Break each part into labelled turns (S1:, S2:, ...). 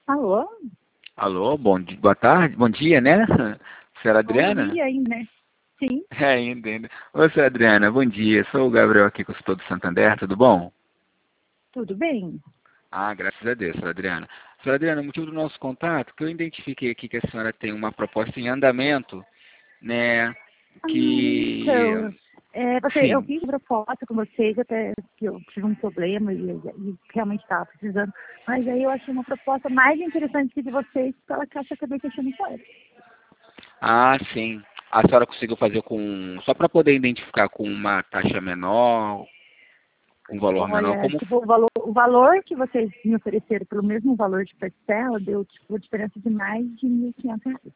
S1: Alô?
S2: Alô, boa tarde, bom dia, né? Senhora
S1: Bom
S2: Adriana?
S1: dia ainda, né? Sim,
S2: É, ainda. Oi, senhora Adriana, bom dia. Sou o Gabriel aqui, consultor do Santander, tudo bom?
S1: tudo bem?
S2: Ah, graças a Deus, senhora Adriana. Senhora Adriana, o motivo do nosso contato, que eu identifiquei aqui que a senhora tem uma proposta em andamento, né? Que,
S1: Então, eu
S2: sim.
S1: fiz proposta com vocês, até que eu tive um problema e realmente estava precisando, mas aí eu achei uma proposta mais interessante que de vocês, pela que eu acabei fechando com ela.
S2: Ah, sim. A senhora conseguiu fazer com, só para poder identificar com uma taxa menor, um valor menor,
S1: Olha,
S2: como...
S1: tipo, o valor que vocês me ofereceram pelo mesmo valor de parcela deu, tipo, diferença de mais de R$ 1.500.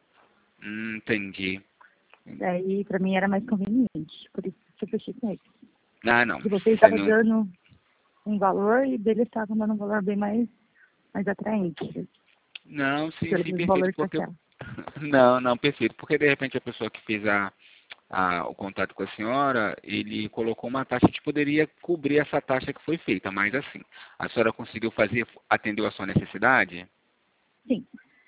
S2: Entendi.
S1: Daí, para mim, era mais conveniente, por isso que eu fechei com eles.
S2: Ah, não.
S1: De vocês
S2: Sem
S1: estava
S2: nenhum...
S1: dando um valor e deles estavam dando um valor bem mais atraente,
S2: Não, sim, sim,
S1: pelo
S2: perfeito,
S1: valor de
S2: porque...
S1: parcela.
S2: Não, não, perfeito, porque de repente a pessoa que fez o contato com a senhora, ele colocou uma taxa que poderia cobrir essa taxa que foi feita, mas assim, a senhora conseguiu fazer, atendeu a sua necessidade?
S1: Sim.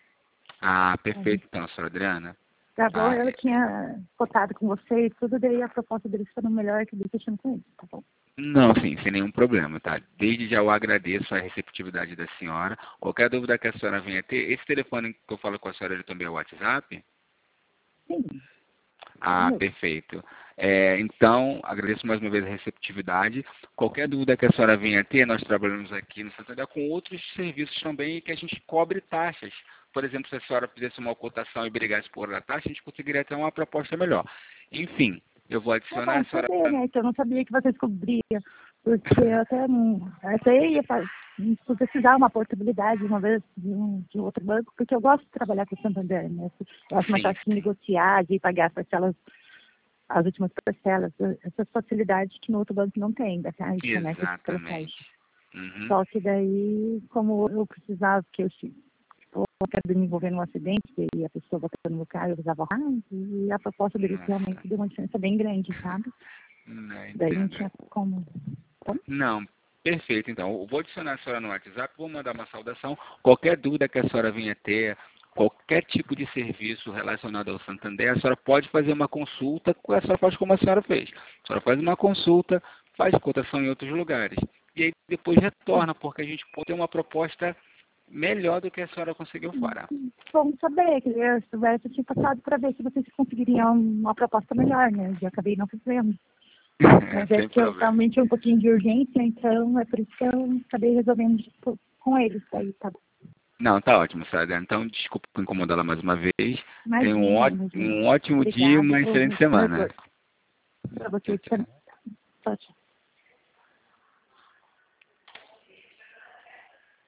S2: Ah,
S1: Aí,
S2: perfeito então, senhora Adriana.
S1: tá bom,
S2: Ah,
S1: eu tinha cotado com vocês, tudo, daí a proposta deles foi melhor que eu fechando com eles, tá bom?
S2: não, sim, sem nenhum problema, tá? Desde já eu agradeço a receptividade da senhora. Qualquer dúvida que a senhora venha ter, esse telefone que eu falo com a senhora, ele também é o WhatsApp?
S1: Sim,
S2: Ah,
S1: mesmo.
S2: perfeito. Então, agradeço mais uma vez a receptividade. Qualquer dúvida que a senhora venha a ter, nós trabalhamos aqui no Santander com outros serviços também que a gente cobre taxas. Por exemplo, se a senhora fizesse uma cotação e brigasse por a taxa, a gente conseguiria ter uma proposta melhor. Enfim, eu vou
S1: É
S2: adicionar
S1: bom
S2: a senhora.
S1: saber, né? Que eu não sabia que vocês cobriam, porque eu até não. Até ia precisar uma portabilidade uma vez de outro banco, porque eu gosto de trabalhar com o Santander, né? Eu gosto mais
S2: Sim,
S1: fácil de negociar, de pagar as parcelas, as últimas parcelas, essa facilidade que no outro banco não tem, da Caixa, né? Que é pela
S2: exatamente.
S1: Caixa.
S2: Uhum.
S1: Só que daí, como eu precisava, que eu acabei me envolvendo num acidente, e a pessoa bateu no meu carro, eu precisava e a proposta deles
S2: Nossa,
S1: realmente deu uma diferença bem grande, sabe?
S2: não
S1: Daí não
S2: entendo.
S1: tinha como. Então,
S2: Não, perfeito. Então, eu vou adicionar a senhora no WhatsApp, vou mandar uma saudação. Qualquer dúvida que a senhora venha ter, qualquer tipo de serviço relacionado ao Santander, a senhora pode fazer uma consulta, a senhora faz como a senhora fez. A senhora faz uma consulta, faz cotação em outros lugares. E aí depois retorna, porque a gente pode ter uma proposta melhor do que a senhora conseguiu fora.
S1: vamos saber, que eu tivesse tinha passado para ver se vocês conseguiriam uma proposta melhor, né? Já acabei não fazendo. Mas é
S2: Sem
S1: que eu
S2: problema.
S1: realmente tinha um pouquinho de urgência, então é por isso que eu acabei resolvendo com eles daí, tá bom?
S2: Não, tá ótimo, Sara. Então, desculpa por incomodá-la mais uma vez. Tenha
S1: Imagina, imagina.
S2: um ótimo dia e
S1: Obrigada
S2: uma excelente
S1: pelo
S2: semana.
S1: retorno. Para
S2: Tchau,
S1: vocês também.
S2: tchau.